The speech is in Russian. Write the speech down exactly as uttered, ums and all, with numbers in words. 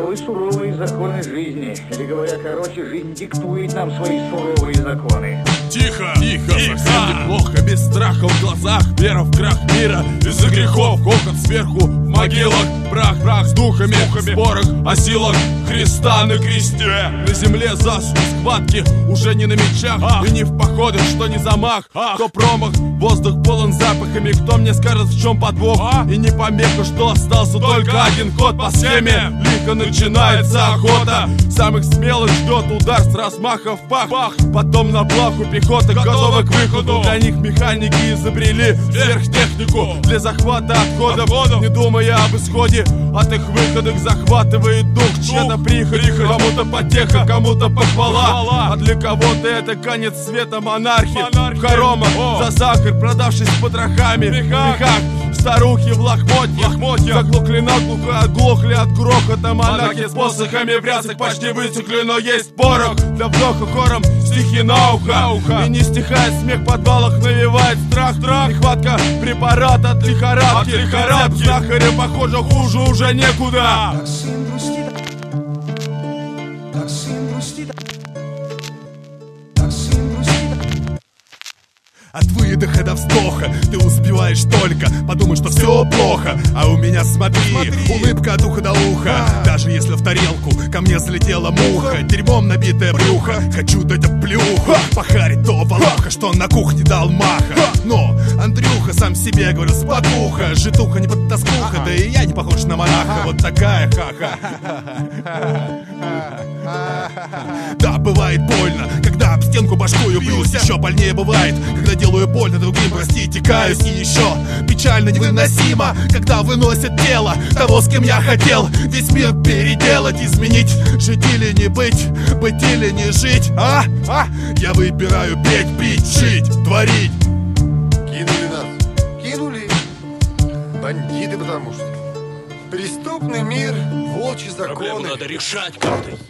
Таковы суровые законы жизни. Или говоря короче, жизнь диктует нам свои суровые законы. Тихо, тихо, тихо, совсем неплохо, без страха в глазах, вера в крах мира. Из-за грехов хохот сверху, в могилах прах, прах с духами, в спорах о силах Христа на кресте. На земле засухи, схватки, уже не на мечах, ах, и не в походах, что не замах, ах, то промах. Воздух полон запахами, кто мне скажет, в чем подвох, а? И не помеха, что остался только, только один ход по схеме. Лихо начинается охота, самых смелых ждет удар с размаха в пах, пах. Потом на плаху пехота готова к выходу. Для них механики изобрели сверхтехнику для захвата отходов, не думая об исходе. От их выходок захватывает дух чья-то прихоть. Кому-то потеха, кому-то похвала, а для кого-то это конец света, монархии, хоромах за сахар, продавшись потрохами в мехах. Старухи в лохмотьях, заглохли наглухо, оглохли от грохота. Монахи с посохами в рясах почти высекли, но есть порох для вдоха хором стихи на ухо. И не стихает смех в подвалах, навевает страх. Нехватка препарата от лихорадки, рецепт знахаря, похоже, хуже уже некуда. От выдоха до вздоха ты успеваешь только подумать, что все плохо. А у меня, смотри, смотри, улыбка от уха до уха. а. Даже если в тарелку ко мне залетела муха, дерьмом набитое брюхо, хочу дать оплюху, похарить то волоха, что на кухне дал маха. Но Андрюха сам себе говорил спокуха, житуха не подтаскуха, да и я не похож на монаха. Вот такая ха-ха. Да, бывает больно, когда об стенку башкую бьюсь. Еще больнее бывает, когда делаю больно другим, простите, каюсь. И еще печально невыносимо, когда выносят тело того, с кем я хотел весь мир переделать, изменить. Жить или не быть, быть или не жить, а? а? Я выбираю петь, пить, жить, творить. Кинули нас, кинули. Бандиты, потому что преступный мир, волчьи законы. Проблему надо решать как-то.